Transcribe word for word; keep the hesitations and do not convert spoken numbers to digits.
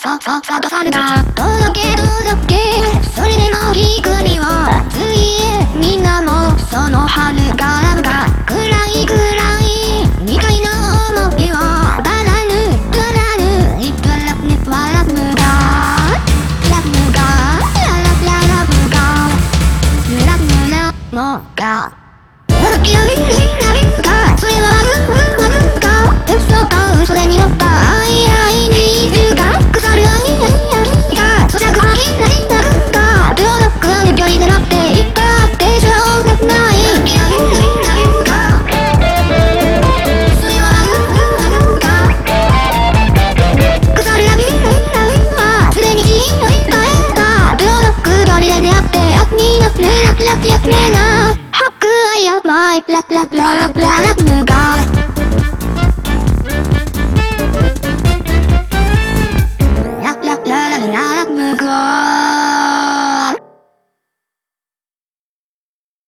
さささ出された届け届けそれでも聞くにはついみんなもその春からが暗い暗いみたいな思いはバラぬバラぬいくらに笑うがラブがララララブがラブラのがキラリンリンラリンがそれはうんうんうんが嘘と嘘でに乗った愛愛にいるが腐る愛愛愛が咀嚼はきないんだが秒の国距離でなっていったってしょうがないキラリンリンラリンがそれはうんうんうんが腐るラビンラリンラリンはすでに死んだいたえた秒の国距離で出会って悪になってラクラクやくれな白愛やばいラクラクララクララクムがラクラクララララクムが